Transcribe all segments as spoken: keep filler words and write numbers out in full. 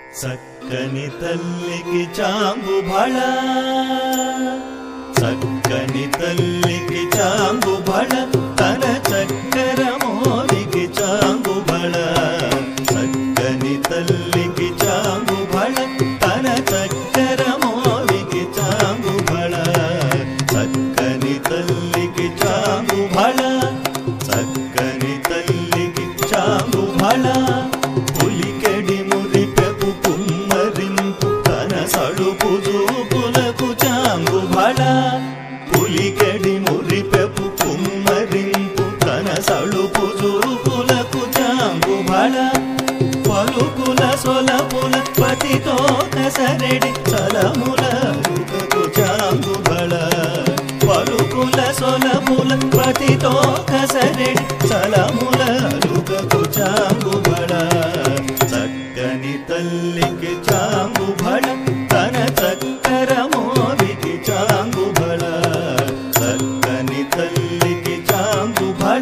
సక్కని తల్లికి చాంగుబళ సక్కని తల్లికి చాంగుబళ తన చక్కర మోవికి చాంగుబళ సక్కని తల్లికి చాంగుబళ తన చక్కర మోవికి చాంగుబళ సక్కని తల్లికి చాంగుబళ సక్కని తల్లికి చాంగుబళ పులికెడి మురిపెపు కుమ్మరింపు తన సడుపు చూపులకు చాంగుబళ పులికెడి మురిపెపు కుమ్మరింపు తన సడుపు చూపులకు చాంగుబళ పలుకుల సొలపుల పతితో కసరెడి చలముల రుకకు చాంగుబళ పలుకుల సొలపుల పతితో కసరెడి చలముల రుకకు చాంగుబళ చక్కని తల్లికి చాంగుబళ తన చక్కర మోవికి చాంగుబళ చక్కని తల్లికి చాంగుబళ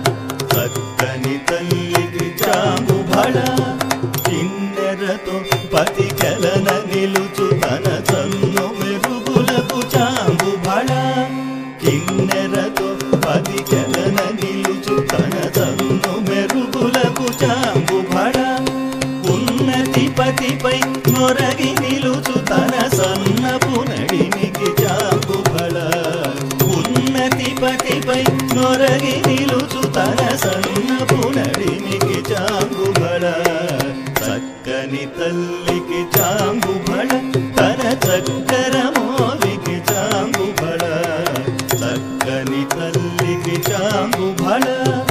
చక్కని తల్లికి చాంగుబళ కిన్నెరతో పతి కెలన నిలుచు తన సన్ను మెరుగులకు చాంగుబళ కిన్నెరతో పతి కెలన నిలుచు తన సన్ను మెరుగులకు చాంగుబళ ఉన్నతి పతిపై నొరగి నిలుచు తన సన్నపు నడిమికి చాంగుబళ ఉన్నతి పతిపై నొరగి నిలుచు తన సన్నపు నడిమికి చాంగుబళ చక్కని తల్లికి చాంగుబళ తన చక్కర మోవికి చాంగుబళ చక్కని తల్లికి చాంగుబళ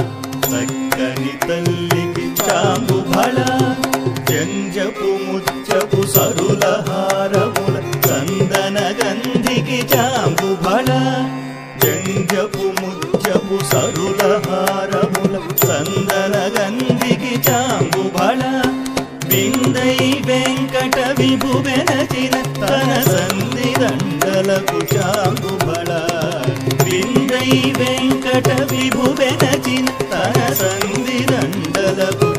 చక్కని తల్లికి చాంగుబళ జంజపు ముచ్చపు సరుల హారముల చందన గంధికి చాంగుబళ జంజపు ముచ్చపు సరుల హారముల చందన గంధికి చాంగుబళ విందై వెంకట విభు వెనచిన తన సంధి దండలకు చాంగుబళ విందై వెంకట విభు వెనచిన తన సంధి దండలకు